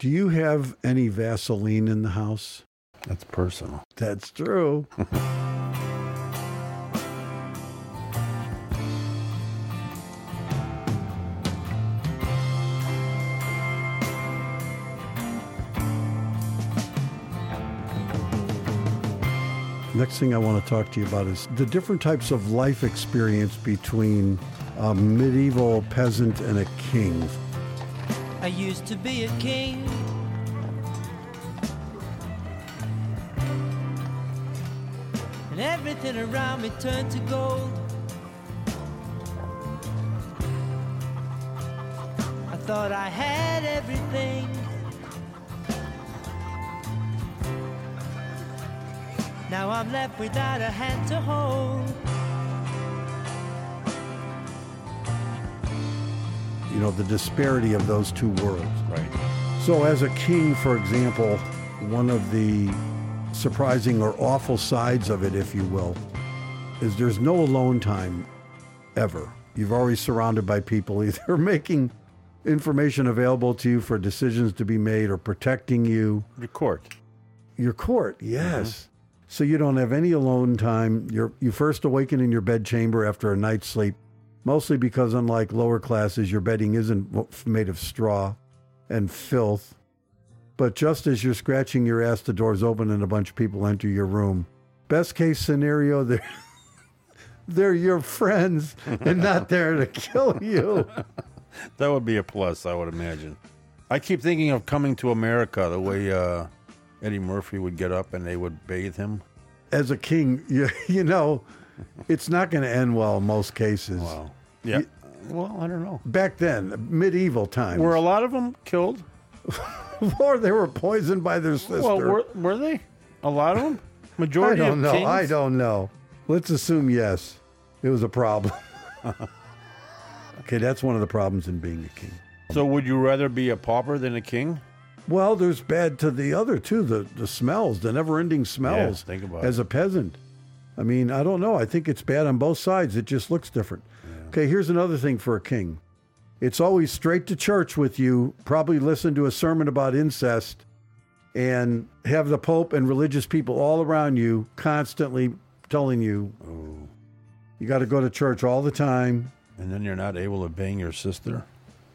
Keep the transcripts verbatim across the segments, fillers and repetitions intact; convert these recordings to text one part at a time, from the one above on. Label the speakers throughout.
Speaker 1: Do you have any Vaseline in the house?
Speaker 2: That's personal.
Speaker 1: That's true. Next thing I want to talk to you about is the different types of life experience between a medieval peasant and a king.
Speaker 3: I used to be a king. And everything around me turned to gold. I thought I had everything. Now I'm left without a hand to hold.
Speaker 1: You know, the disparity of those two worlds.
Speaker 2: Right.
Speaker 1: So as a king, for example, one of the surprising or awful sides of it, if you will, is there's no alone time ever. You're always surrounded by people either making information available to you for decisions to be made or protecting you.
Speaker 2: Your court.
Speaker 1: Your court, yes. Mm-hmm. So you don't have any alone time. You're, you first awaken in your bedchamber after a night's sleep, mostly because unlike lower classes, your bedding isn't made of straw and filth. But just as you're scratching your ass, the door's open and a bunch of people enter your room. Best case scenario, they're, they're your friends and not there to kill you.
Speaker 2: That would be a plus, I would imagine. I keep thinking of Coming to America, the way uh, Eddie Murphy would get up and they would bathe him.
Speaker 1: As a king, you, you know, it's not going to end well in most cases.
Speaker 2: Wow. Yeah.
Speaker 1: You,
Speaker 2: well, I don't know.
Speaker 1: Back then, medieval times.
Speaker 2: Were a lot of them killed?
Speaker 1: Or they were poisoned by their sister.
Speaker 2: Well, were, were they? A lot of them? Majority
Speaker 1: I don't
Speaker 2: of
Speaker 1: know.
Speaker 2: kings?
Speaker 1: I don't know. Let's assume yes. It was a problem. Okay, that's one of the problems in being a king.
Speaker 2: So would you rather be a pauper than a king?
Speaker 1: Well, there's bad to the other, too. The, the smells, the never-ending smells.
Speaker 2: Yeah, think about
Speaker 1: as
Speaker 2: it.
Speaker 1: a peasant. I mean, I don't know. I think it's bad on both sides. It just looks different. Yeah. Okay, here's another thing for a king. It's always straight to church with you, probably listen to a sermon about incest, and have the Pope and religious people all around you constantly telling you,
Speaker 2: oh.
Speaker 1: You got to go to church all the time.
Speaker 2: And then you're not able to bang your sister?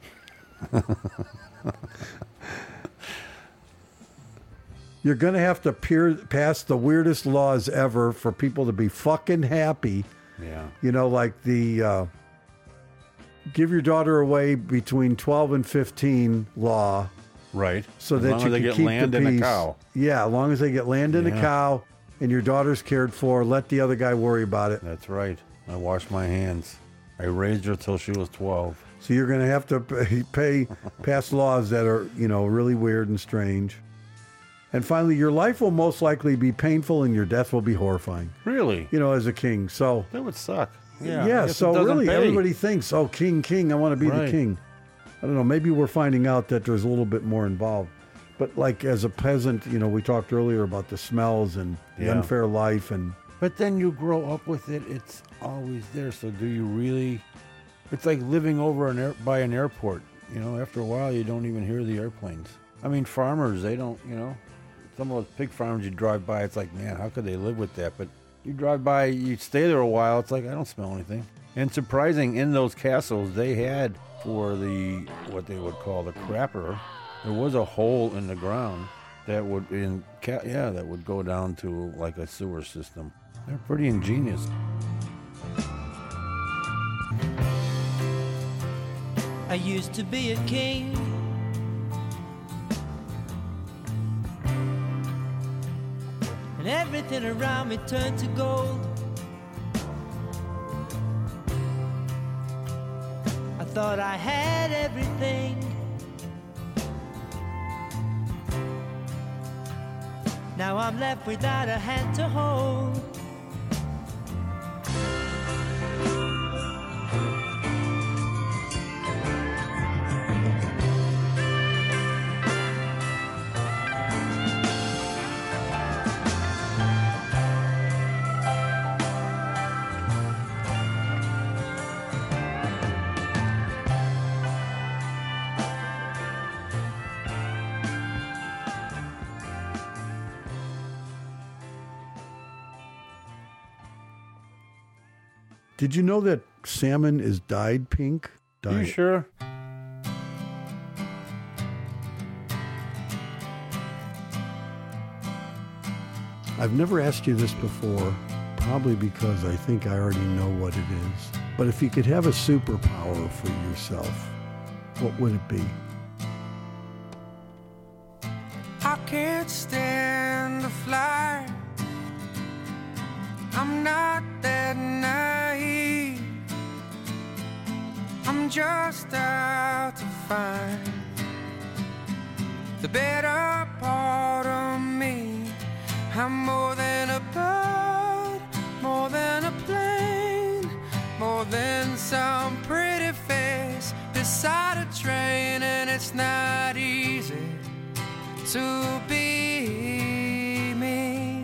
Speaker 1: You're going to have to peer, pass the weirdest laws ever for people to be fucking happy.
Speaker 2: Yeah.
Speaker 1: You know, like the... Uh, give your daughter away between twelve and fifteen law.
Speaker 2: Right.
Speaker 1: So
Speaker 2: as
Speaker 1: that
Speaker 2: long
Speaker 1: you
Speaker 2: as they
Speaker 1: can
Speaker 2: get
Speaker 1: keep
Speaker 2: land
Speaker 1: the
Speaker 2: and
Speaker 1: peace.
Speaker 2: a cow.
Speaker 1: Yeah, as long as they get land and
Speaker 2: Yeah.
Speaker 1: a cow and your daughter's cared for, let the other guy worry about it.
Speaker 2: That's right. I washed my hands. I raised her till she was twelve.
Speaker 1: So you're going to have to pay, pay pass laws that are, you know, really weird and strange. And finally, your life will most likely be painful and your death will be horrifying.
Speaker 2: Really?
Speaker 1: You know, as a king. So
Speaker 2: That would suck.
Speaker 1: Yeah,
Speaker 2: Yeah, I guess it
Speaker 1: so
Speaker 2: doesn't
Speaker 1: really
Speaker 2: pay.
Speaker 1: everybody thinks, oh, king, king, I want to be
Speaker 2: Right.
Speaker 1: the king. I don't know, maybe we're finding out that there's a little bit more involved. But like as a peasant, you know, we talked earlier about the smells and the
Speaker 2: Yeah.
Speaker 1: unfair life. And
Speaker 2: But then you grow up with it. It's always there. So do you really... It's like living over an air, by an airport. You know, after a while, you don't even hear the airplanes. I mean, farmers, they don't, you know... Some of those pig farms you drive by, it's like, man, how could they live with that? But you drive by, you stay there a while, it's like, I don't smell anything. And surprising, in those castles, they had, for the, what they would call the crapper, there was a hole in the ground that would, in ca- yeah, that would go down to like a sewer system. They're pretty ingenious.
Speaker 3: I used to be a king. And everything around me turned to gold. I thought I had everything. Now I'm left without a hand to hold.
Speaker 1: Did you know that salmon is dyed pink?
Speaker 2: Are you
Speaker 1: Dyed.
Speaker 2: sure?
Speaker 1: I've never asked you this before, probably because I think I already know what it is. But if you could have a superpower for yourself, what would it be?
Speaker 4: I can't stand to fly. I'm not that naive. I'm just out to find the better part of me. I'm more than a bird, more than a plane, more than some pretty face beside a train, and it's not easy to be me.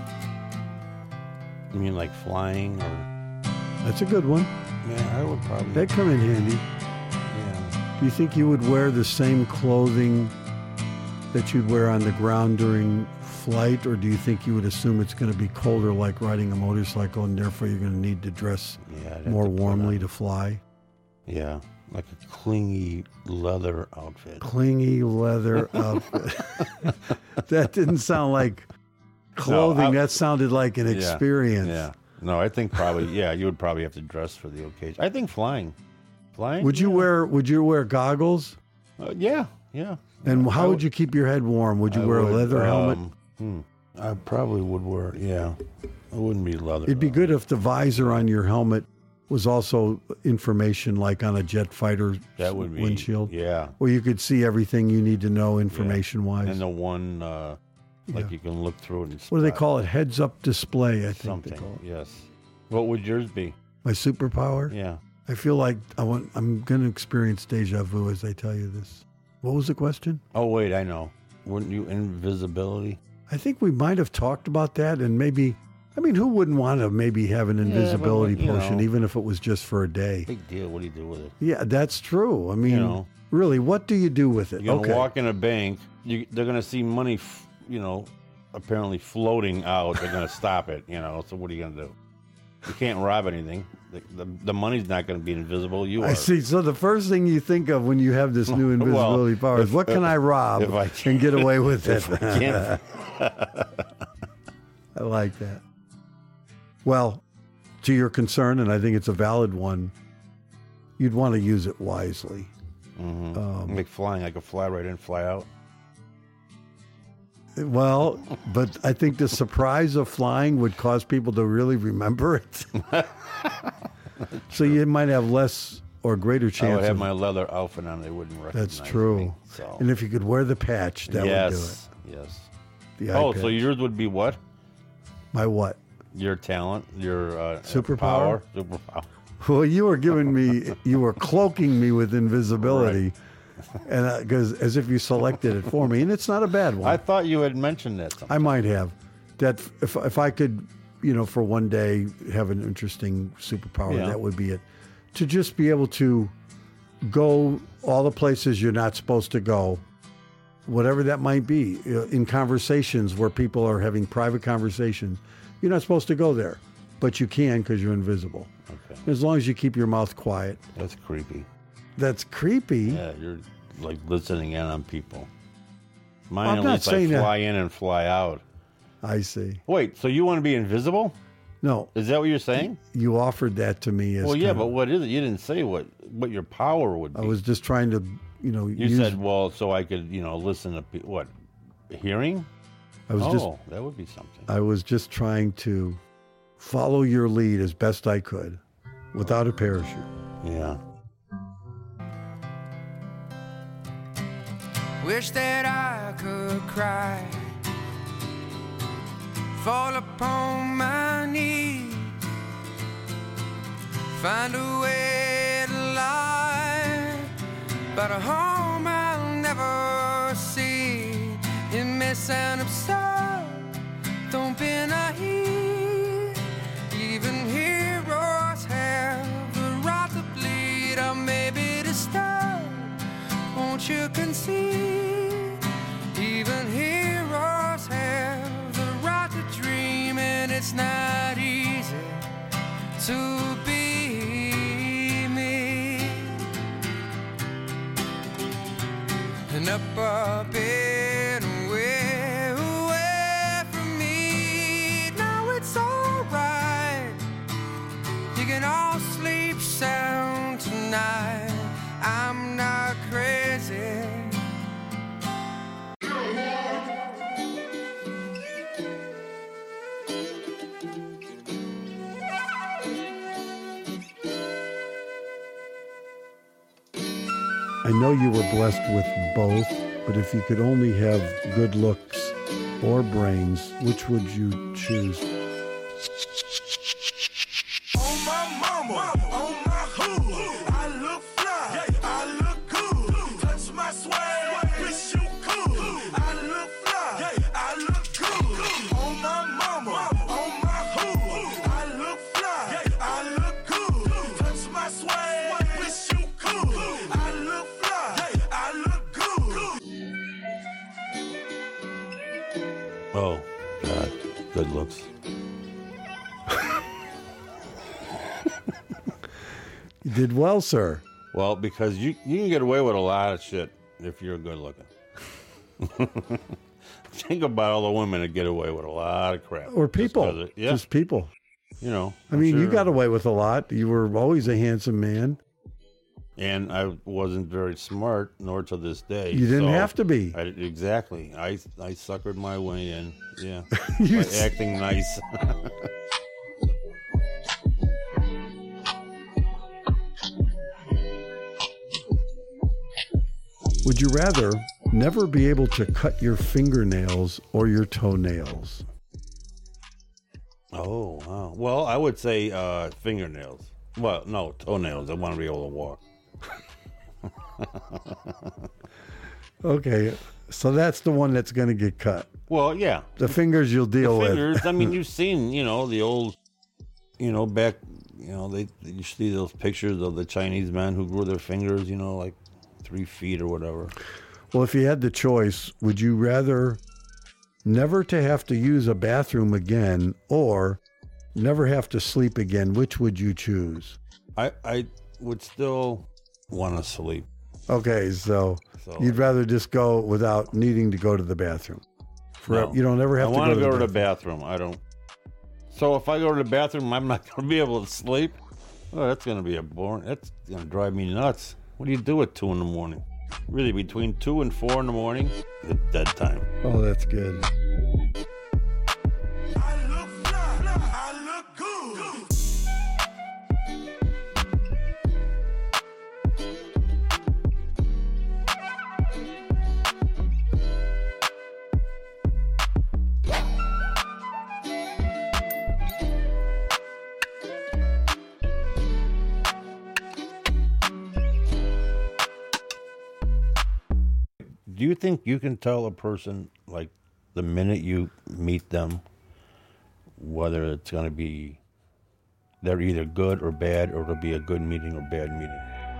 Speaker 2: You mean like flying or?
Speaker 1: That's a good one.
Speaker 2: Yeah, I would probably.
Speaker 1: That'd come in handy.
Speaker 2: Yeah.
Speaker 1: Do you think you would wear the same clothing that you'd wear on the ground during flight, or do you think you would assume it's going to be colder like riding a motorcycle and therefore you're going to need to dress
Speaker 2: Yeah. I'd have
Speaker 1: more
Speaker 2: to put
Speaker 1: warmly
Speaker 2: on-
Speaker 1: to fly?
Speaker 2: Yeah, like a clingy leather outfit.
Speaker 1: Clingy leather outfit. That didn't sound like clothing.
Speaker 2: I-
Speaker 1: that sounded like an
Speaker 2: Yeah,
Speaker 1: experience.
Speaker 2: Yeah. No, I think probably. Yeah, you would probably have to dress for the occasion. I think flying. Flying.
Speaker 1: Would you
Speaker 2: yeah.
Speaker 1: wear Would you wear goggles?
Speaker 2: Uh, yeah. Yeah.
Speaker 1: And
Speaker 2: I
Speaker 1: how would you keep your head warm? Would you
Speaker 2: I
Speaker 1: wear a
Speaker 2: would,
Speaker 1: leather helmet?
Speaker 2: um, Hmm. I probably would wear. Yeah. It wouldn't be leather.
Speaker 1: It'd be
Speaker 2: though.
Speaker 1: good if the visor on your helmet was also information like on a jet fighter
Speaker 2: That would be
Speaker 1: windshield,
Speaker 2: Yeah.
Speaker 1: where you could see everything you need to know information wise.
Speaker 2: And the one, uh, like
Speaker 1: Yeah.
Speaker 2: you can look through it and
Speaker 1: What do they
Speaker 2: spot
Speaker 1: call it? Heads up display, I think
Speaker 2: something.
Speaker 1: they call it.
Speaker 2: Yes. What would yours be?
Speaker 1: My superpower?
Speaker 2: Yeah.
Speaker 1: I feel like I want, I'm going to experience deja vu as I tell you this. What was the question?
Speaker 2: Oh wait, I know. Wouldn't you invisibility?
Speaker 1: I think we might have talked about that, and maybe, I mean, who wouldn't want to maybe have an
Speaker 2: but,
Speaker 1: invisibility
Speaker 2: you
Speaker 1: potion,
Speaker 2: know.
Speaker 1: even if it was just for a day?
Speaker 2: Big deal. What do you do with it?
Speaker 1: Yeah, that's true. I mean,
Speaker 2: You know.
Speaker 1: really, what do you do with it?
Speaker 2: You're gonna
Speaker 1: Okay.
Speaker 2: walk in a bank. You, they're gonna see money, f- you know, apparently floating out. They're gonna stop it. You know. So what are you gonna do? You can't rob anything. The, the, the money's not gonna be invisible. You are.
Speaker 1: I see. So the first thing you think of when you have this new invisibility power is,
Speaker 2: if-
Speaker 1: what can I rob
Speaker 2: if I
Speaker 1: and get away with it?
Speaker 2: If I can't.
Speaker 1: I like that. Well, to your concern, and I think it's a valid one, you'd want to use it wisely.
Speaker 2: Mhm.
Speaker 1: Um,
Speaker 2: like flying. I could fly right in, fly out.
Speaker 1: Well, but I think the surprise of flying would cause people to really remember it. So you might have less or greater
Speaker 2: I
Speaker 1: chance
Speaker 2: would have
Speaker 1: of,
Speaker 2: my leather outfit on. They wouldn't recognize
Speaker 1: that's true.
Speaker 2: me. So.
Speaker 1: And if you could wear the patch, that
Speaker 2: yes.
Speaker 1: would do it.
Speaker 2: Yes.
Speaker 1: The
Speaker 2: Oh,
Speaker 1: eye
Speaker 2: so
Speaker 1: patch.
Speaker 2: yours would be what?
Speaker 1: My what?
Speaker 2: Your talent, your uh,
Speaker 1: Superpower?
Speaker 2: power? Superpower.
Speaker 1: Well, you were giving me, you were cloaking me with invisibility, and because as if you selected it for me, and it's not a bad one.
Speaker 2: I thought you had mentioned that.
Speaker 1: I might have that if if I could, you know, for one day have an interesting superpower,
Speaker 2: Yeah.
Speaker 1: that would be it. To just be able to go all the places you're not supposed to go, whatever that might be, you know, in conversations where people are having private conversations, you're not supposed to go there, but you can because you're invisible.
Speaker 2: Okay.
Speaker 1: As long as you keep your mouth quiet.
Speaker 2: That's creepy.
Speaker 1: That's creepy.
Speaker 2: Yeah, you're like listening in on people. Mine,
Speaker 1: I'm
Speaker 2: at
Speaker 1: not
Speaker 2: least I
Speaker 1: saying that-
Speaker 2: fly in and fly out.
Speaker 1: I see.
Speaker 2: Wait, so you want to be invisible?
Speaker 1: No,
Speaker 2: Is that what you're saying?
Speaker 1: you offered that to me as
Speaker 2: Well, yeah,
Speaker 1: kind
Speaker 2: but
Speaker 1: of-
Speaker 2: what is it? You didn't say what what your power would be.
Speaker 1: I was just trying to, you know,
Speaker 2: You
Speaker 1: use,
Speaker 2: said, well, so I could, you know, listen to pe- what hearing.
Speaker 1: I was
Speaker 2: oh,
Speaker 1: just
Speaker 2: that would be something.
Speaker 1: I was just trying to follow your lead as best I could without a parachute.
Speaker 2: Yeah.
Speaker 4: Wish that I could cry, fall upon my knees, find a way to lie, but a home I'll never see. It may sound absurd, don't be naive. Even heroes have the right to bleed. I may be disturbed, won't you concede? Even heroes have the right to dream, and it's not easy to be up and away, away from me. Now it's alright. You can all sleep sound tonight. I'm not crazy.
Speaker 1: I know you were blessed with both, but if you could only have good looks or brains, which would you choose?
Speaker 5: On my mama, on my hood, I look fly, I look good. Touch my swag, wish you could. I look fly, I look good. On my mama, on my hood, I look fly, I look good. Touch my swag, wish you could. I look fly, I look good.
Speaker 2: Oh, God. Good looks.
Speaker 1: You did well, sir.
Speaker 2: Well, because you, you can get away with a lot of shit if you're good looking. Think about all the women that get away with a lot of crap.
Speaker 1: Or
Speaker 2: Just
Speaker 1: people.
Speaker 2: 'cause it- yeah.
Speaker 1: Just people.
Speaker 2: You know.
Speaker 1: I
Speaker 2: I'm
Speaker 1: mean, you
Speaker 2: sure-
Speaker 1: got away with a lot. You were always a handsome man.
Speaker 2: And I wasn't very smart, nor to this day.
Speaker 1: You didn't
Speaker 2: so
Speaker 1: have to be.
Speaker 2: I, exactly. I, I suckered my way in. Yeah.
Speaker 1: You
Speaker 2: By
Speaker 1: s-
Speaker 2: acting nice.
Speaker 1: Would you rather never be able to cut your fingernails or your toenails?
Speaker 2: Oh, wow. Well, I would say uh, fingernails. Well, no, toenails. I want to be able to walk.
Speaker 1: Okay, so that's the one that's going to get cut.
Speaker 2: Well, yeah.
Speaker 1: The fingers you'll deal
Speaker 2: The
Speaker 1: with.
Speaker 2: fingers, I mean, you've seen, you know, the old, you know, back, you know, they you see those pictures of the Chinese men who grew their fingers, you know, like three feet or whatever.
Speaker 1: Well, if you had the choice, would you rather never to have to use a bathroom again or never have to sleep again? Which would you choose?
Speaker 2: I, I would still want to sleep.
Speaker 1: Okay, so,
Speaker 2: So
Speaker 1: you'd rather just go without needing to go to the bathroom. Forever.
Speaker 2: No.
Speaker 1: You don't ever have
Speaker 2: I
Speaker 1: to
Speaker 2: want
Speaker 1: go
Speaker 2: to
Speaker 1: to,
Speaker 2: go
Speaker 1: the
Speaker 2: to the
Speaker 1: bathroom.
Speaker 2: bathroom. I don't. So if I go to the bathroom, I'm not going to be able to sleep. Oh, that's going to be a boring. That's going to drive me nuts. What do you do at two in the morning? Really, between two and four in the morning, it's dead time.
Speaker 1: Oh, that's good.
Speaker 5: I look fly, I look good.
Speaker 2: Do you think you can tell a person, like, the minute you meet them, whether it's going to be, they're either good or bad, or it'll be a good meeting or bad meeting?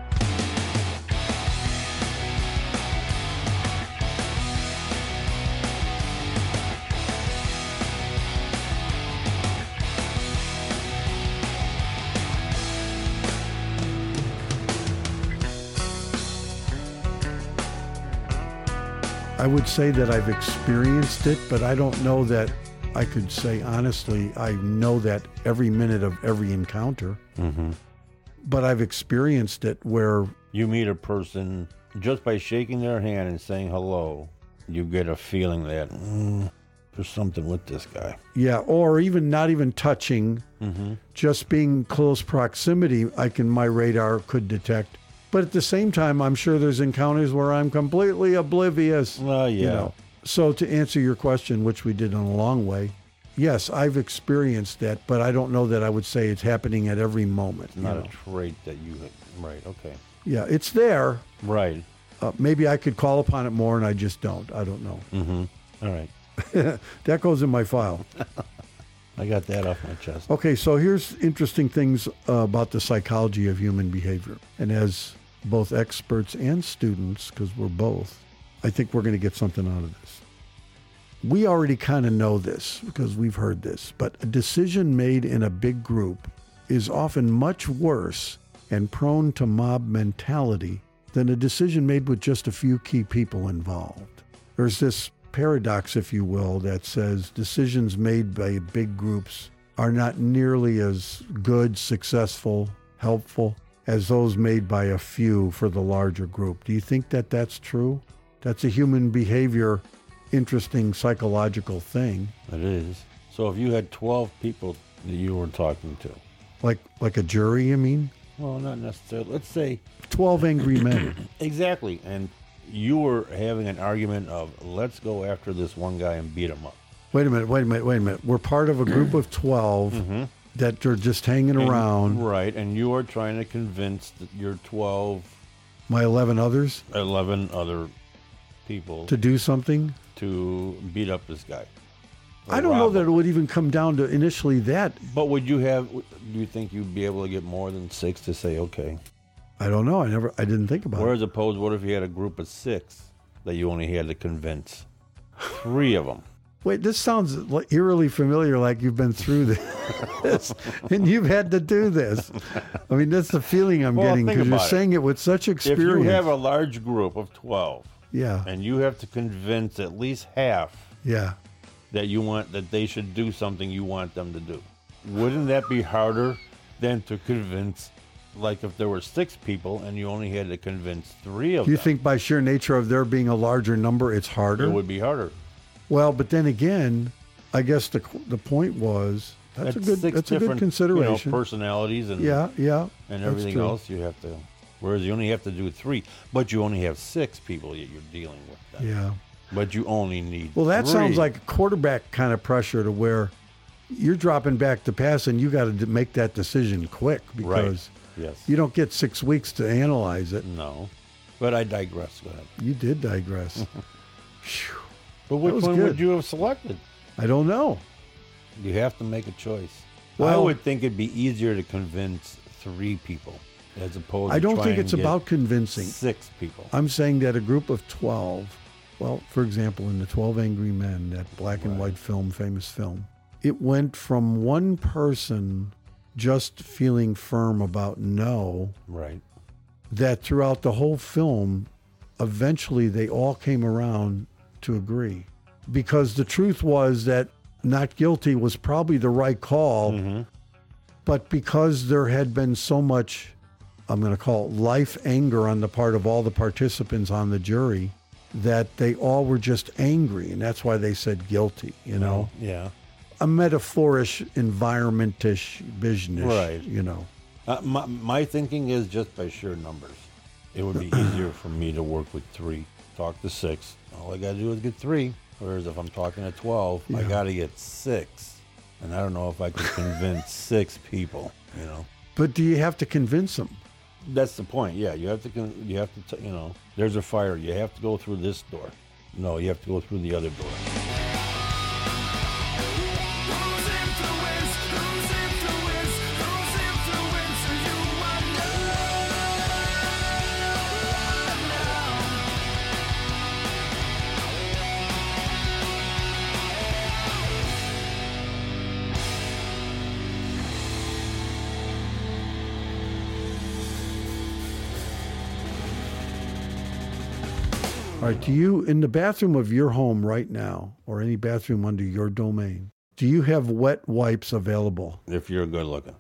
Speaker 1: I would say that I've experienced it, but I don't know that I could say honestly, I know that every minute of every encounter.
Speaker 2: Mm-hmm.
Speaker 1: But I've experienced it where,
Speaker 2: You meet a person, just by shaking their hand and saying hello, you get a feeling that mm, there's something with this guy.
Speaker 1: yeah, or even not even touching,
Speaker 2: Mm-hmm.
Speaker 1: just being close proximity, I can, my radar could detect. But at the same time, I'm sure there's encounters where I'm completely oblivious.
Speaker 2: Well, yeah.
Speaker 1: You know. So to answer your question, which we did in a long way, yes, I've experienced that, but I don't know that I would say it's happening at every moment.
Speaker 2: It's not
Speaker 1: you
Speaker 2: a
Speaker 1: know.
Speaker 2: trait that you... Right, okay.
Speaker 1: Yeah, it's there.
Speaker 2: Right.
Speaker 1: Uh, maybe I could call upon it more, and I just don't. I don't know.
Speaker 2: Mm-hmm. All right.
Speaker 1: That goes in my file.
Speaker 2: I got that off my chest.
Speaker 1: Okay, so here's interesting things uh, about the psychology of human behavior. And as both experts and students, because we're both, I think we're going to get something out of this. We already kind of know this because we've heard this, but a decision made in a big group is often much worse and prone to mob mentality than a decision made with just a few key people involved. There's this paradox, if you will, that says decisions made by big groups are not nearly as good, successful, helpful as those made by a few for the larger group. Do you think that that's true? That's a human behavior, interesting psychological thing.
Speaker 2: It is. So if you had twelve people that you were talking to.
Speaker 1: Like like a jury, you mean?
Speaker 2: Well, not necessarily. Let's say.
Speaker 1: twelve angry men.
Speaker 2: Exactly. And you were having an argument of, let's go after this one guy and beat him up.
Speaker 1: Wait a minute, wait a minute, wait a minute. We're part of a group of twelve mm-hmm. that are just hanging
Speaker 2: and,
Speaker 1: around.
Speaker 2: Right, and you are trying to convince that your twelve...
Speaker 1: My eleven others?
Speaker 2: eleven other people.
Speaker 1: To do something?
Speaker 2: To beat up this guy.
Speaker 1: I don't know that it would even come down to initially that.
Speaker 2: But would you have, do you think you'd be able to get more than six to say, okay?
Speaker 1: I don't know. I never, I didn't think about
Speaker 2: Whereas
Speaker 1: it.
Speaker 2: opposed, what if you had a group of six that you only had to convince three of them?
Speaker 1: Wait, this sounds like eerily familiar, like you've been through this and you've had to do this. I mean, that's the feeling I'm
Speaker 2: well,
Speaker 1: getting because you're it. saying it with such experience.
Speaker 2: If you have a large group of twelve,
Speaker 1: yeah,
Speaker 2: and you have to convince at least half,
Speaker 1: yeah,
Speaker 2: that you want that they should do something you want them to do, wouldn't that be harder than to convince? Like if there were six people and you only had to convince three of
Speaker 1: them. You
Speaker 2: them.
Speaker 1: think by sheer nature of there being a larger number, it's harder?
Speaker 2: It would be harder.
Speaker 1: Well, but then again, I guess the the point was that's, that's a good that's a good consideration.
Speaker 2: You know, personalities and
Speaker 1: yeah, yeah,
Speaker 2: and everything else you have to. Whereas you only have to do three, but you only have six people that you're dealing with. Then.
Speaker 1: Yeah.
Speaker 2: But you only need.
Speaker 1: Well, that
Speaker 2: three.
Speaker 1: sounds like quarterback kind of pressure to where you're dropping back to pass and you got to make that decision quick because.
Speaker 2: Right. Yes.
Speaker 1: You don't get six weeks to analyze it.
Speaker 2: No. But I digress. Go ahead.
Speaker 1: You did digress.
Speaker 2: But which one good. would you have selected?
Speaker 1: I don't know.
Speaker 2: You have to make a choice.
Speaker 1: Well,
Speaker 2: I would think it'd be easier to convince three people as opposed to
Speaker 1: I don't
Speaker 2: try
Speaker 1: think
Speaker 2: and
Speaker 1: it's
Speaker 2: get
Speaker 1: about convincing.
Speaker 2: Six people.
Speaker 1: I'm saying that a group of twelve, well, for example, in the twelve Angry Men, that black right. and white film, famous film, it went from one person just feeling firm about no,
Speaker 2: right?
Speaker 1: That throughout the whole film, eventually they all came around to agree. Because the truth was that not guilty was probably the right call, mm-hmm. but because there had been so much, I'm going to call it life anger on the part of all the participants on the jury, that they all were just angry, and that's why they said guilty, you know?
Speaker 2: Yeah.
Speaker 1: A metaphorish, environmentish, business,
Speaker 2: right?
Speaker 1: You know,
Speaker 2: uh, my my thinking is just by sheer numbers, it would be easier for me to work with three. Talk to six. All I gotta do is get three. Whereas if I'm talking to twelve, yeah. I gotta get six, and I don't know if I could convince six people. You know.
Speaker 1: But do you have to convince them?
Speaker 2: That's the point. Yeah, you have to. Con- you have to. T- you know, there's a fire. You have to go through this door. No, you have to go through the other door.
Speaker 1: All right, do you, in the bathroom of your home right now, or any bathroom under your domain, do you have wet wipes available?
Speaker 2: If you're good looking.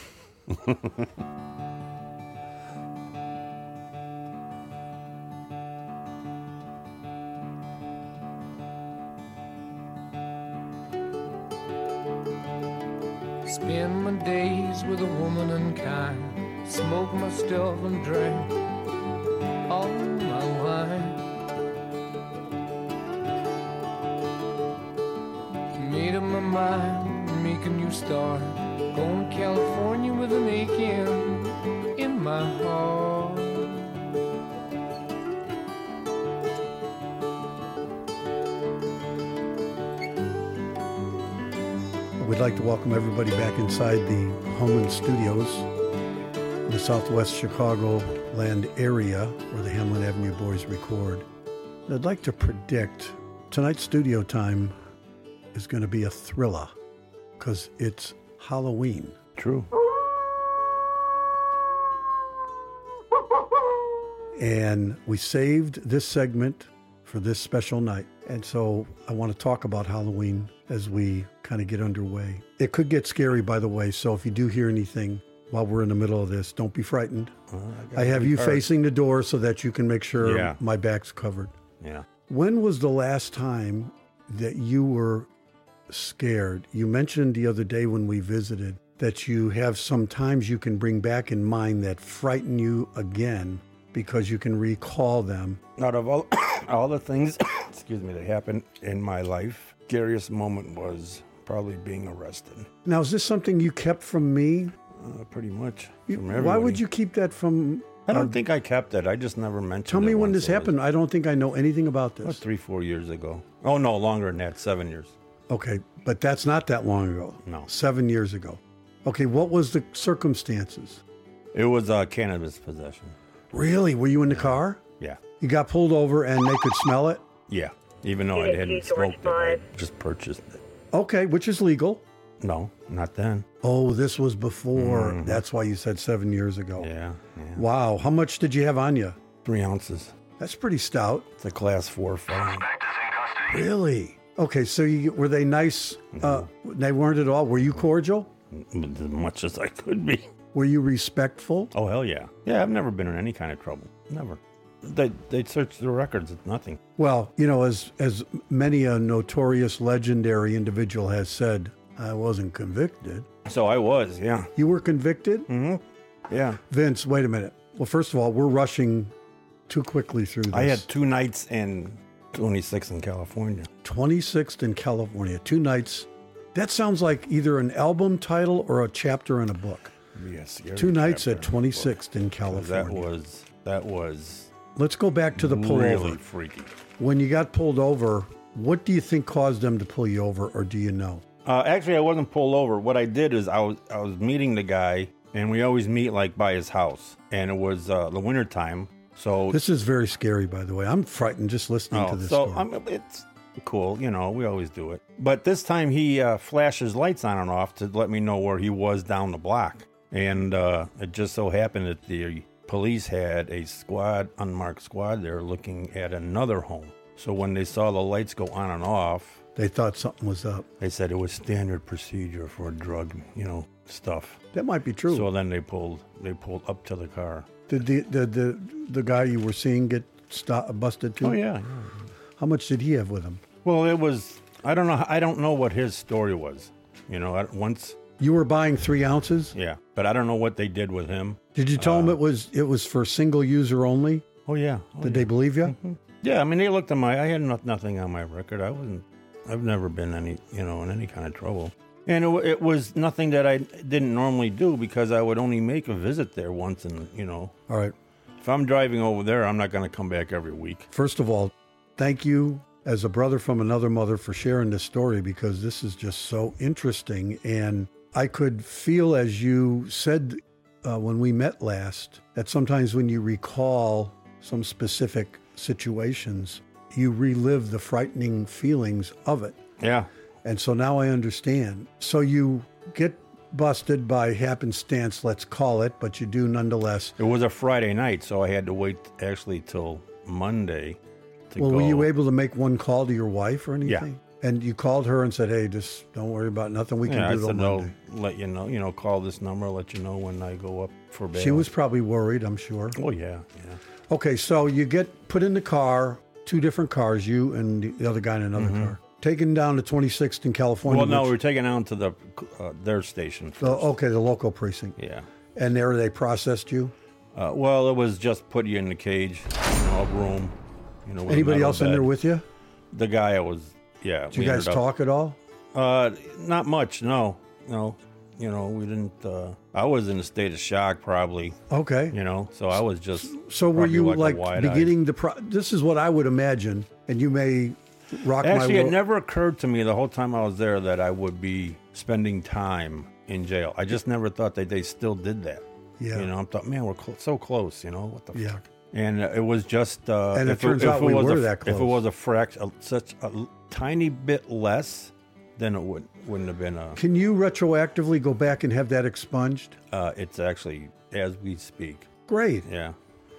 Speaker 4: Spend my days with a woman unkind, smoke my stuff and drink all my wine. Made up my mind, make a new start, going to California with an aching in my heart.
Speaker 1: We'd like to welcome everybody back inside the Homeland Studios in the Southwest Chicago land area where the Hamlin Avenue Boys record. I'd like to predict tonight's studio time is going to be a thriller because it's Halloween.
Speaker 2: True.
Speaker 1: And we saved this segment for this special night. And so I want to talk about Halloween as we kind of get underway. It could get scary, by the way. So if you do hear anything while we're in the middle of this, don't be frightened.
Speaker 2: Uh, I,
Speaker 1: I have you
Speaker 2: hard.
Speaker 1: facing the door so that you can make sure
Speaker 2: Yeah.
Speaker 1: my back's covered.
Speaker 2: Yeah.
Speaker 1: When was the last time that you were scared? You mentioned the other day when we visited that you have some times you can bring back in mind that frighten you again because you can recall them.
Speaker 2: Out of all, all the things, excuse me, that happened in my life, scariest moment was probably being arrested.
Speaker 1: Now, is this something you kept from me?
Speaker 2: Uh, pretty much.
Speaker 1: You-
Speaker 2: From
Speaker 1: Why
Speaker 2: everybody.
Speaker 1: would you keep that from...
Speaker 2: I don't
Speaker 1: uh,
Speaker 2: think I kept it. I just never mentioned
Speaker 1: Tell
Speaker 2: it.
Speaker 1: me when
Speaker 2: once.
Speaker 1: this
Speaker 2: It was
Speaker 1: happened. I don't think I know anything about
Speaker 2: About
Speaker 1: this.
Speaker 2: three, four years ago. Oh, no, longer than that. Seven years.
Speaker 1: Okay, but that's not that long ago.
Speaker 2: No.
Speaker 1: Seven years ago. Okay, what was the circumstances?
Speaker 2: It was uh, cannabis possession.
Speaker 1: Really? Were you in the car?
Speaker 2: Yeah.
Speaker 1: You got pulled over and they could smell it?
Speaker 2: Yeah. Even though I hadn't smoked it, I just purchased it.
Speaker 1: Okay, which is legal.
Speaker 2: No, not then.
Speaker 1: Oh, this was before. That's why you said seven years ago.
Speaker 2: Yeah. yeah.
Speaker 1: Wow. How much did you have on you?
Speaker 2: Three ounces.
Speaker 1: That's pretty stout.
Speaker 2: It's a class four felony.
Speaker 1: Really? Okay, so you, were they nice? Uh, they weren't at all. Were you cordial?
Speaker 2: As much as I could be.
Speaker 1: Were you respectful?
Speaker 2: Oh, hell yeah. Yeah, I've never been in any kind of trouble. Never. They, they'd search the records. It's nothing.
Speaker 1: Well, you know, as as many a notorious, legendary individual has said, I wasn't convicted.
Speaker 2: So I was, yeah.
Speaker 1: You were convicted?
Speaker 2: Mm-hmm. Yeah.
Speaker 1: Vince, wait a minute. Well, first of all, we're rushing too quickly through this.
Speaker 2: I had two nights in twenty-six in California.
Speaker 1: twenty-sixth in California, two nights. That sounds like either an album title or a chapter in a book.
Speaker 2: Yes.
Speaker 1: Two nights at twenty-sixth in California.
Speaker 2: That was, that was
Speaker 1: Let's go back to the pullover.
Speaker 2: really freaky.
Speaker 1: When you got pulled over, what do you think caused them to pull you over, or do you know?
Speaker 2: Uh, actually, I wasn't pulled over. What I did is I was I was meeting the guy, and we always meet like by his house, and it was uh, the winter time. So
Speaker 1: This is very scary, by the way. I'm frightened just listening
Speaker 2: oh,
Speaker 1: to this
Speaker 2: so
Speaker 1: story.
Speaker 2: I'm, it's cool, you know. We always do it, but this time he uh, flashes lights on and off to let me know where he was down the block, and uh, it just so happened that the police had a squad, unmarked squad, there looking at another home. So when they saw the lights go on and off,
Speaker 1: They thought something was up.
Speaker 2: they said it was standard procedure for drug, you know, stuff.
Speaker 1: That might be true.
Speaker 2: So then they pulled they pulled up to the car.
Speaker 1: Did the, the the the guy you were seeing get stop, busted too?
Speaker 2: Oh yeah.
Speaker 1: How much did he have with him?
Speaker 2: Well, it was I don't know I don't know what his story was. You know, I, once
Speaker 1: You were buying three ounces.
Speaker 2: yeah, but I don't know what they did with him.
Speaker 1: Did you tell him it was it was for single user only?
Speaker 2: Oh yeah. Oh,
Speaker 1: Did
Speaker 2: yeah.
Speaker 1: they believe you?
Speaker 2: Yeah, I mean they looked at my I had no, nothing on my record. I wasn't I've never been any, you know, in any kind of trouble. And it, wa- it was nothing that I didn't normally do because I would only make a visit there once and, you know,
Speaker 1: All right.
Speaker 2: if I'm driving over there, I'm not going to come back every week.
Speaker 1: First of all, thank you as a brother from another mother for sharing this story because this is just so interesting. And I could feel, as you said uh, when we met last, that sometimes when you recall some specific situations, you relive the frightening feelings of it.
Speaker 2: Yeah.
Speaker 1: And so now I understand. So you get busted by happenstance, let's call it, but you do nonetheless.
Speaker 2: It was a Friday night, so I had to wait actually till Monday to
Speaker 1: Well,
Speaker 2: go.
Speaker 1: were you able to make one call to your wife or anything? And you called her and said, hey, just don't worry about nothing. We can
Speaker 2: Yeah, I
Speaker 1: do it
Speaker 2: said,
Speaker 1: on
Speaker 2: no,
Speaker 1: Monday.
Speaker 2: let you know, you know, call this number, let you know when I go up for bail.
Speaker 1: She was probably worried, I'm sure.
Speaker 2: Oh, yeah, yeah.
Speaker 1: Okay, so you get put in the car, two different cars, you and the other guy in another car. Taken down to twenty-sixth in California.
Speaker 2: Mm-hmm. Well, no, we
Speaker 1: which-
Speaker 2: were taken out to the uh, their station first.
Speaker 1: the, okay, the local precinct.
Speaker 2: Yeah.
Speaker 1: And there they processed you.
Speaker 2: Uh, well, it was just put you in the cage, you know, a room. You know, with a
Speaker 1: Anybody
Speaker 2: metal
Speaker 1: else in
Speaker 2: bed.
Speaker 1: there with you?
Speaker 2: The guy I was, yeah.
Speaker 1: Did you guys talk at all?
Speaker 2: Uh, not much, no. No. You know, we didn't, uh, I was in a state of shock probably,
Speaker 1: Okay.
Speaker 2: you know, so I was just.
Speaker 1: So were
Speaker 2: probably
Speaker 1: you
Speaker 2: like a
Speaker 1: like
Speaker 2: wide-eyed-
Speaker 1: beginning the pro? This is what I would imagine, and you may rock
Speaker 2: Actually,
Speaker 1: my
Speaker 2: it
Speaker 1: world.
Speaker 2: never occurred to me the whole time I was there that I would be spending time in jail. I just never thought that they still did that.
Speaker 1: Yeah.
Speaker 2: You know, I thought, man, we're cl- so close, you know, what the
Speaker 1: Yeah.
Speaker 2: fuck? And uh, it was just. Uh,
Speaker 1: And it
Speaker 2: if
Speaker 1: turns
Speaker 2: if
Speaker 1: out we
Speaker 2: was
Speaker 1: were
Speaker 2: a,
Speaker 1: that
Speaker 2: If it
Speaker 1: close.
Speaker 2: was a fraction, such a l- tiny bit less, then it would, wouldn't have been a.
Speaker 1: Can you retroactively go back and have that expunged?
Speaker 2: Uh, it's actually as we speak.
Speaker 1: Great.
Speaker 2: Yeah.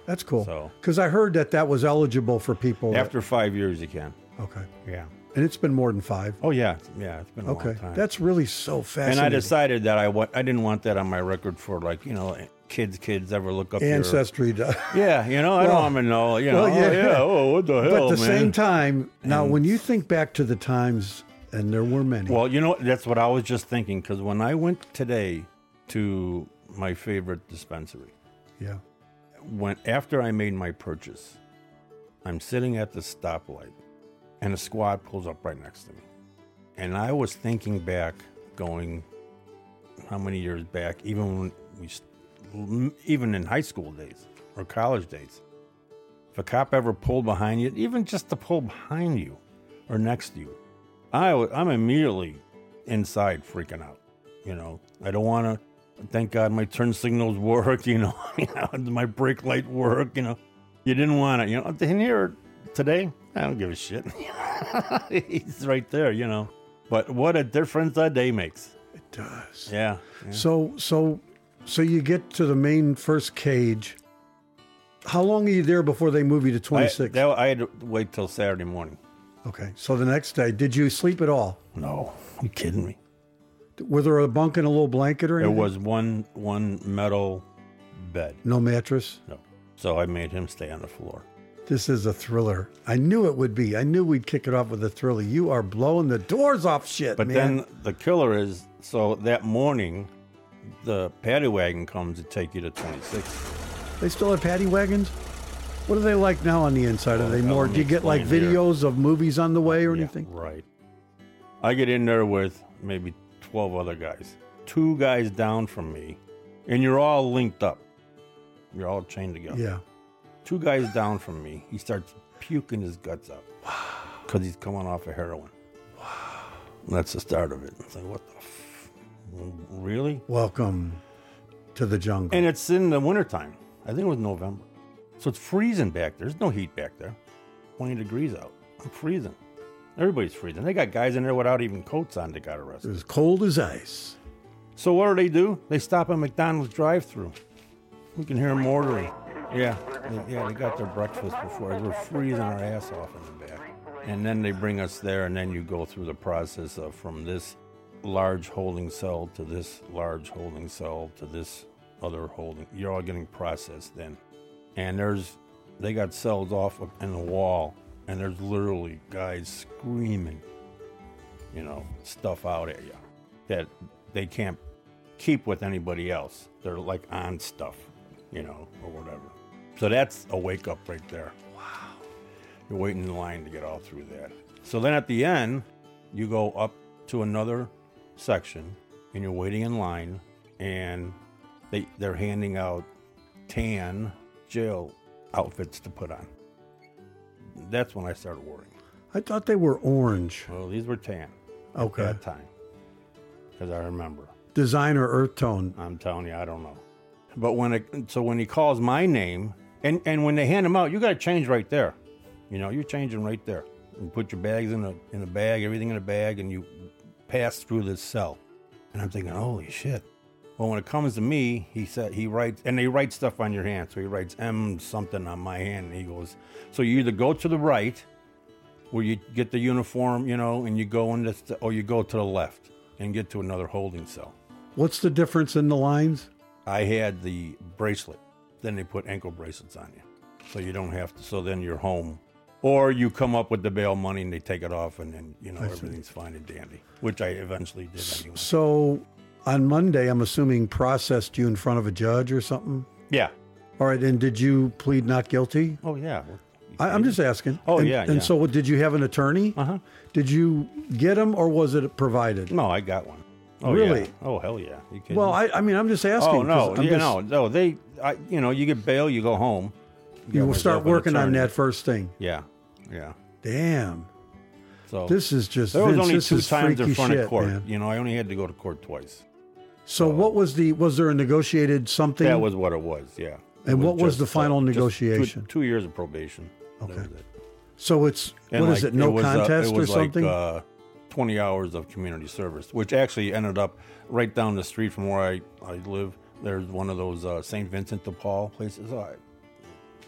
Speaker 1: That's cool.
Speaker 6: So-
Speaker 1: Because I heard that that was eligible for people. that-
Speaker 6: After five years, you can.
Speaker 1: okay.
Speaker 6: Yeah.
Speaker 1: And it's been more than five.
Speaker 6: Oh yeah, yeah. It's been a
Speaker 1: Okay.
Speaker 6: long time.
Speaker 1: That's really so
Speaker 6: and
Speaker 1: fascinating.
Speaker 6: I decided that I wa- I didn't want that on my record for like you know kids kids ever look up your-
Speaker 1: Ancestry. does.
Speaker 6: Yeah, you know I
Speaker 1: Well-
Speaker 6: don't want to know. You know,
Speaker 1: well, yeah.
Speaker 6: oh, yeah. Oh, what the hell,
Speaker 1: But at the
Speaker 6: man?
Speaker 1: same time, now
Speaker 6: And-
Speaker 1: when you think back to the times, and there were many.
Speaker 6: Well, you know, that's what I was just thinking because when I went today to my favorite dispensary,
Speaker 1: yeah.
Speaker 6: when after I made my purchase, I'm sitting at the stoplight, and a squad pulls up right next to me, and I was thinking back, going, how many years back, even when we, st- even in high school days or college days, if a cop ever pulled behind you, even just to pull behind you or next to you, I w- I'm immediately inside freaking out. You know, I don't want to. Thank God my turn signals work. You know, you know, my brake light work. You know, you didn't want it. You know, in here today, I don't give a shit. He's right there. You know, but what a difference that day makes.
Speaker 1: It does.
Speaker 6: Yeah. yeah.
Speaker 1: So, so, so you get to the main first cage. How long are you there before they move you to
Speaker 6: I,
Speaker 1: twenty-six?
Speaker 6: that, I had to wait till Saturday morning.
Speaker 1: Okay. So the next day, did you sleep at all?
Speaker 6: No, you kidding me?
Speaker 1: Were there a bunk and a little blanket or
Speaker 6: There
Speaker 1: anything?
Speaker 6: was one one metal bed.
Speaker 1: No mattress?
Speaker 6: No, so I made him stay on the floor.
Speaker 1: This is a thriller. I knew it would be. I knew we'd kick it off with a thriller. You are blowing the doors off shit,
Speaker 6: But
Speaker 1: man.
Speaker 6: then the killer is so that morning, the paddy wagon comes to take you to twenty-six.
Speaker 1: They still have paddy wagons? What are they like now on the inside? Are they
Speaker 6: Well,
Speaker 1: more?
Speaker 6: let
Speaker 1: Do you
Speaker 6: me
Speaker 1: get like
Speaker 6: explain here.
Speaker 1: videos of movies on the way or
Speaker 6: Yeah,
Speaker 1: anything?
Speaker 6: right. I get in there with maybe twelve other guys. Two guys down from me, and you're all linked up. You're all chained together.
Speaker 1: Yeah.
Speaker 6: Two guys down from me, he starts puking his guts out. Because he's coming off of heroin. Wow. That's the start of it. It's like, what the f- Really?
Speaker 1: Welcome to the jungle.
Speaker 6: And it's in the wintertime. I think it was November. So it's freezing back there. There's no heat back there. twenty degrees out. I'm freezing. Everybody's freezing. They got guys in there without even coats on that got
Speaker 1: It
Speaker 6: arrested.
Speaker 1: was cold as ice.
Speaker 6: So what do they do? They stop at McDonald's drive-thru. We can hear them ordering. Yeah, they, yeah, they got their breakfast before. We're freezing our ass off in the back. And then they bring us there, and then you go through the process of from this large holding cell to this large holding cell to this other holding. You're all getting processed then. And there's, they got cells off in the wall, and there's literally guys screaming, you know, stuff out at you that they can't keep with anybody else. They're like on stuff, you know, or whatever. So that's a wake up right there. Wow. You're waiting in line to get all through that. So then at the end, you go up to another section and you're waiting in line, and they, they're handing out tan jail outfits to put on. That's when I started worrying.
Speaker 1: I thought they were orange.
Speaker 6: Well, these were tan
Speaker 1: Okay.
Speaker 6: at that time, because I remember.
Speaker 1: Designer earth tone.
Speaker 6: I'm telling you, I don't know. But when it, so when he calls my name, and, and when they hand them out, you got to change right there. You know, you're changing right there. You put your bags in a in a bag, everything in a bag, and you pass through this cell. And I'm thinking, holy shit. Well, when it comes to me, he said he writes, and they write stuff on your hand. So he writes M something on my hand, and he goes, so you either go to the right, where you get the uniform, you know, and you go in this, or you go to the left and get to another holding cell.
Speaker 1: What's the difference in the lines?
Speaker 6: I had the bracelet. Then they put ankle bracelets on you. So you don't have to, so then you're home. Or you come up with the bail money and they take it off, and then, you know,
Speaker 1: I see.
Speaker 6: everything's fine and dandy, which I eventually did anyway.
Speaker 1: So on Monday, I'm assuming processed you in front of a judge or something?
Speaker 6: Yeah.
Speaker 1: All right. And did you plead not guilty?
Speaker 6: Oh, yeah.
Speaker 1: I, I'm just asking.
Speaker 6: Oh,
Speaker 1: and,
Speaker 6: yeah,
Speaker 1: And
Speaker 6: yeah.
Speaker 1: so did you have an attorney?
Speaker 6: Uh-huh.
Speaker 1: Did you get him or was it provided?
Speaker 6: No, I got one. Oh,
Speaker 1: Really?
Speaker 6: Yeah. Oh, hell yeah. You kidding
Speaker 1: Well,
Speaker 6: me?
Speaker 1: I, I mean, I'm just asking.
Speaker 6: Oh, no.
Speaker 1: 'cause I'm
Speaker 6: You
Speaker 1: just-
Speaker 6: know, no. They, I, you know, you get bail, you go home.
Speaker 1: You will
Speaker 6: got
Speaker 1: start
Speaker 6: myself an
Speaker 1: working on
Speaker 6: attorney.
Speaker 1: that first thing.
Speaker 6: Yeah. Yeah.
Speaker 1: Damn.
Speaker 6: So
Speaker 1: This is just
Speaker 6: there was
Speaker 1: Vince,
Speaker 6: only
Speaker 1: this
Speaker 6: two
Speaker 1: is
Speaker 6: times in
Speaker 1: freaky
Speaker 6: front
Speaker 1: shit,
Speaker 6: of court.
Speaker 1: man.
Speaker 6: You know, I only had to go to court twice.
Speaker 1: So what was the, was there a negotiated something?
Speaker 6: That was what it was, yeah. It
Speaker 1: And what was
Speaker 6: just,
Speaker 1: the final
Speaker 6: uh, just
Speaker 1: negotiation?
Speaker 6: Two, two years of probation. That
Speaker 1: Okay.
Speaker 6: was it.
Speaker 1: So it's,
Speaker 6: And
Speaker 1: what is
Speaker 6: like,
Speaker 1: it, no
Speaker 6: was, uh,
Speaker 1: contest
Speaker 6: it was
Speaker 1: or something?
Speaker 6: Like, uh, twenty hours of community service, which actually ended up right down the street from where I, I live. There's one of those uh, Saint Vincent de Paul places. Oh, I,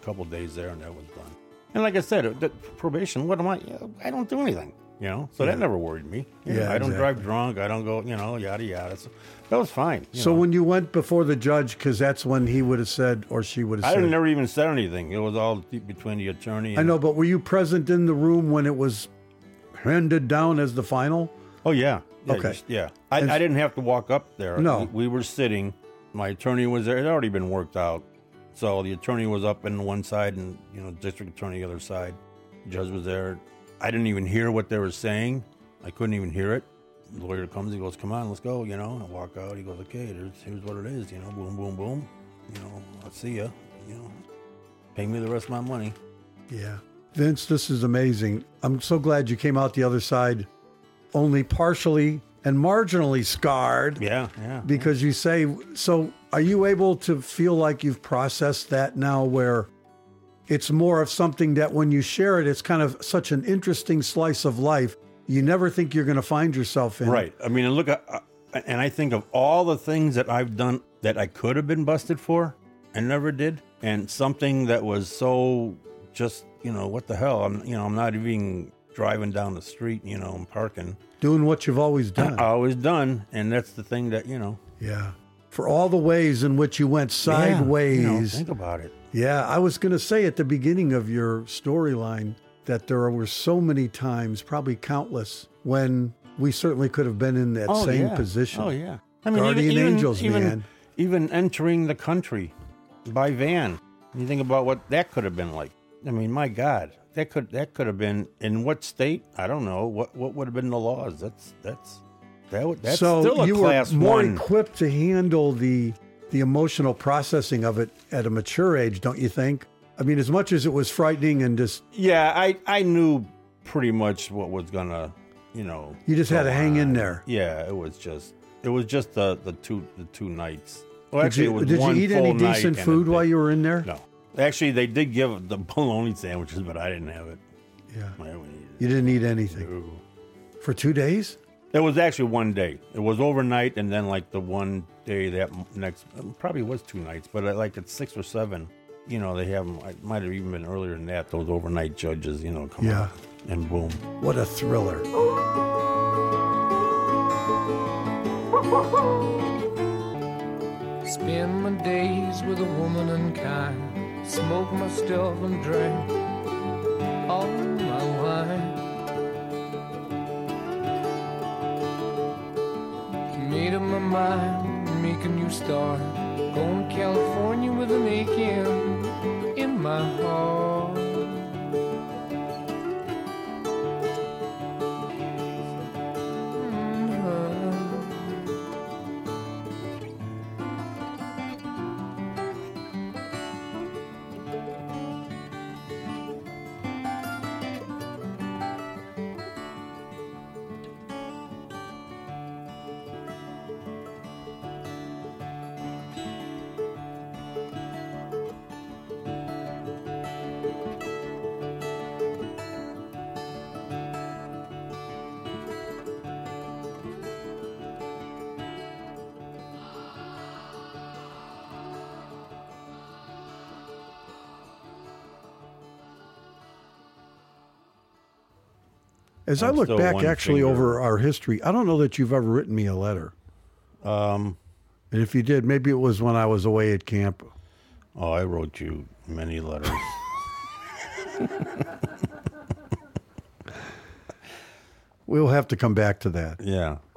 Speaker 6: couple days there, and that was done. And like I said, uh, the probation. What am I? I don't do anything. You know, so
Speaker 1: Yeah.
Speaker 6: that never worried me. You
Speaker 1: Yeah,
Speaker 6: know, I don't
Speaker 1: exactly.
Speaker 6: drive drunk. I don't go. You know, yada yada. So that was fine. you
Speaker 1: So
Speaker 6: know.
Speaker 1: when you went before the judge, because that's when he would have said, or she would have
Speaker 6: I
Speaker 1: said.
Speaker 6: never even said anything. It was all deep between the attorney. And,
Speaker 1: I know, but were you present in the room when it was handed down as the final?
Speaker 6: Oh yeah. yeah
Speaker 1: Okay.
Speaker 6: just- yeah. I,
Speaker 1: And-
Speaker 6: I didn't have to walk up there.
Speaker 1: No.
Speaker 6: We, we were sitting. My attorney was there. It had already been worked out. So the attorney was up in one side, and you know, district attorney the other side. Judge was there. I didn't even hear what they were saying. I couldn't even hear it. The lawyer comes. He goes, "Come on, let's go." You know. I walk out. He goes, "Okay, there's, here's what it is." You know, boom, boom, boom. You know, I'll see ya. You know, pay me the rest of my money.
Speaker 1: Yeah. Vince, this is amazing. I'm so glad you came out the other side only partially and marginally scarred.
Speaker 6: Yeah, yeah.
Speaker 1: Because you say, so are you able to feel like you've processed that now where it's more of something that when you share it, it's kind of such an interesting slice of life you never think you're going to find yourself in.
Speaker 6: Right. I mean, and look, uh, and I think of all the things that I've done that I could have been busted for and never did, and something that was so just, you know, what the hell? I'm, you know, I'm not even driving down the street, you know, and parking.
Speaker 1: Doing what you've always done.
Speaker 6: Always done, and that's the thing that, you know.
Speaker 1: Yeah. For all the ways in which you went
Speaker 6: Yeah,
Speaker 1: sideways.
Speaker 6: you know, think about it.
Speaker 1: Yeah, I was going to say at the beginning of your storyline that there were so many times, probably countless, when we certainly could have been in that
Speaker 6: Oh,
Speaker 1: same
Speaker 6: yeah.
Speaker 1: position.
Speaker 6: Oh, yeah. I mean,
Speaker 1: Guardian
Speaker 6: even,
Speaker 1: angels,
Speaker 6: even,
Speaker 1: man.
Speaker 6: Even entering the country by van. You think about what that could have been like. I mean, my God, that could that could have been in what state? I don't know. What what would have been the laws? That's that's that would that's
Speaker 1: so
Speaker 6: still a
Speaker 1: you
Speaker 6: class
Speaker 1: were more
Speaker 6: one.
Speaker 1: equipped to handle the the emotional processing of it at a mature age, don't you think? I mean, as much as it was frightening and just
Speaker 6: Yeah, I I knew pretty much what was gonna, you know.
Speaker 1: you just had
Speaker 6: go
Speaker 1: to hang in
Speaker 6: on.
Speaker 1: there.
Speaker 6: Yeah, it was just it was just the the two the two nights. Well,
Speaker 1: Did
Speaker 6: actually,
Speaker 1: you,
Speaker 6: it was
Speaker 1: did you
Speaker 6: one
Speaker 1: eat
Speaker 6: full
Speaker 1: any
Speaker 6: night
Speaker 1: decent
Speaker 6: and
Speaker 1: food
Speaker 6: a
Speaker 1: while
Speaker 6: day.
Speaker 1: you were in there?
Speaker 6: No, actually, they did give the bologna sandwiches, but I didn't have it.
Speaker 1: Yeah.
Speaker 6: I wouldn't eat
Speaker 1: You didn't eat anything
Speaker 6: it. No.
Speaker 1: for two days?
Speaker 6: It was actually one day. It was overnight, and then like the one day that m- next it probably was two nights, but uh, like at six or seven, you know, they have them. It might have even been earlier than that. Those overnight judges, you know, come
Speaker 1: Yeah.
Speaker 6: out and boom.
Speaker 1: What a thriller.
Speaker 4: Spend my days with a woman unkind. Smoke my stuff and drink all my wine. Made up my mind, make a new start. Going to California with an aching in my heart.
Speaker 1: As I
Speaker 6: I'm
Speaker 1: look
Speaker 6: still
Speaker 1: back
Speaker 6: one
Speaker 1: actually
Speaker 6: finger.
Speaker 1: over our history, I don't know that you've ever written me a letter.
Speaker 6: Um,
Speaker 1: And if you did, maybe it was when I was away at camp.
Speaker 6: oh, I wrote you many letters.
Speaker 1: We'll have to come back to that.
Speaker 6: Yeah,